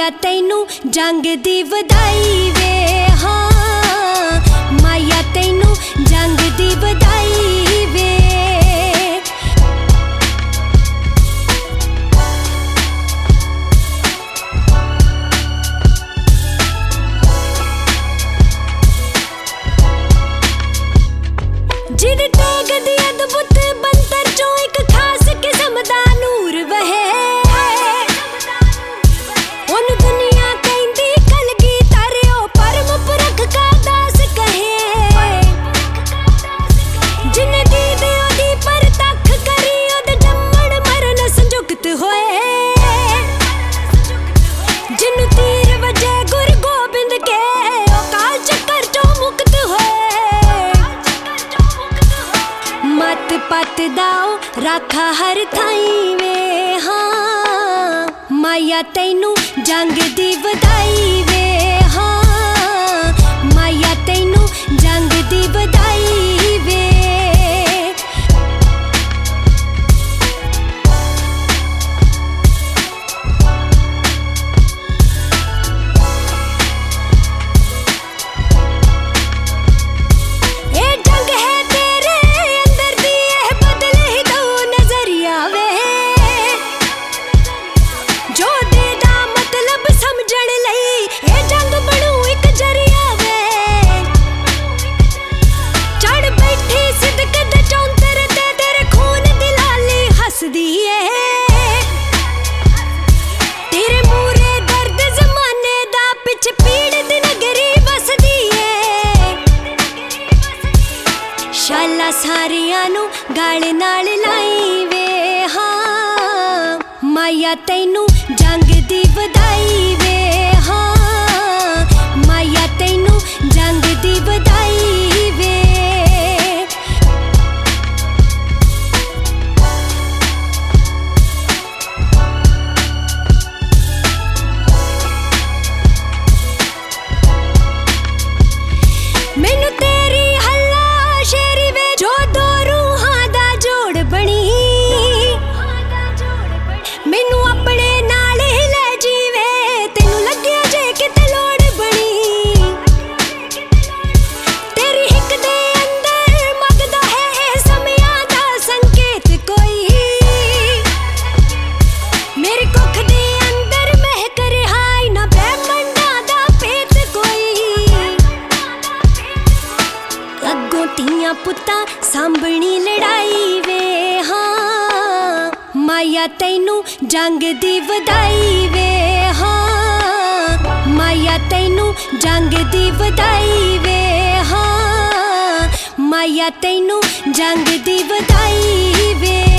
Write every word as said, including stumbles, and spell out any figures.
माया तैनू जंग दी वधाई वे। हाँ माया तैनू जंग दी वधाई वे। जिद टेग दी अद्भुत बनतर चो एक खास किस्म दा नूर वहे। उन दुनिया कहंदी कलगी तारियो परम पुरख का दास कहे। जिन दी दे ओदी परतख करी ओदे जम्मण मरण संजुगत होए। जिन्नू तीर वजे गुरु गोबिंद के ओ काल चक्कर चो मुक्त होए। मत पत दाओ राखा हर थाई वे। हाँ माया तैनू जंग दी वधाई वे। हाँ माया तैनू जंग दी वधाई वे। शाला सारियां नू गाल नाल लाई वे। हाँ माया तैनू जंग दी वधाई वे। हाँ माया तैनू जंग दी वधाई वे। मैनू तेरी मैनू अपने नाल ही ले जीवे तेनू लग्या जे किते लोड़ बनी। तेरी हिक दे अंदर मगदा है समयां दा संकेत कोई। मेरी कुख दे अंदर महक रिहाई ना ब्रह्मंडा दा पेत कोई। अग्गों तियां पुत्तां सांभणी लड़ाई वे। हाँ माया तैनू जंग दी वधाई वे। हाँ माया तैनू जंग दी वधाई वे। हाँ माया तैनू जंग दी वधाई वे।